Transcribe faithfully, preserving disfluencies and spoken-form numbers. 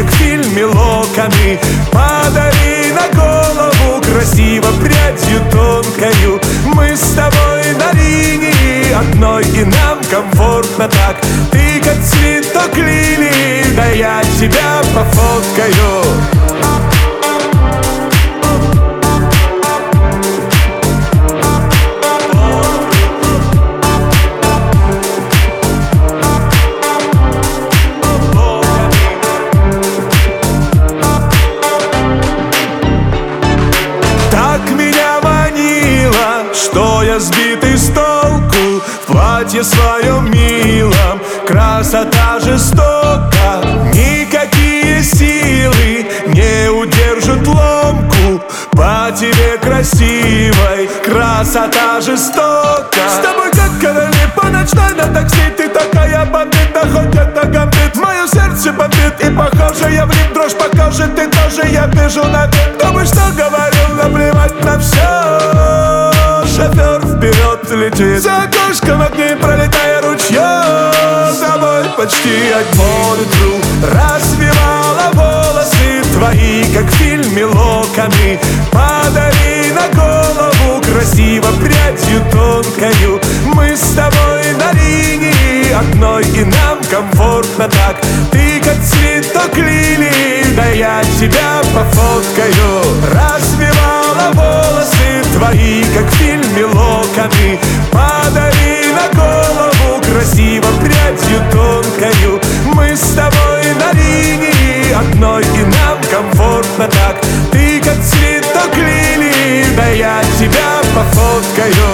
как в фильме, локоны. Подари на голову красиво прядью тонкою. Мы с тобой на линии одной, и нам комфортно так. Ты как цветок лилии, да я тебя пофоткаю. Что я сбитый с толку в платье своем милом. Красота жестока, никакие силы не удержат ломку по тебе красивой. Красота жестока. С тобой как короли по ночной на такси. Ты такая бомбит, да хоть это гамбит. Мое сердце бомбит, и похоже я влип. Дрожь покажет, ты тоже, я вижу на вид. Кто бы что говорил, наплевать на все. Шофер вперед летит, за окошком огни пролетая ручьем. С тобой почти отмолю, развивала волосы твои, как в фильме, локоны. Подари на голову красиво прядью тонкою. Мы с тобой на линии одной, и нам комфортно так. Ты как цветок лилии, да я тебя пофоткаю. Развивала волосы твои, как в фильме, локоны. Подари на голову красиво прядью тонкою. Мы с тобой на линии одной, и нам комфортно так. Ты как цветок лилии, да я тебя пофоткаю.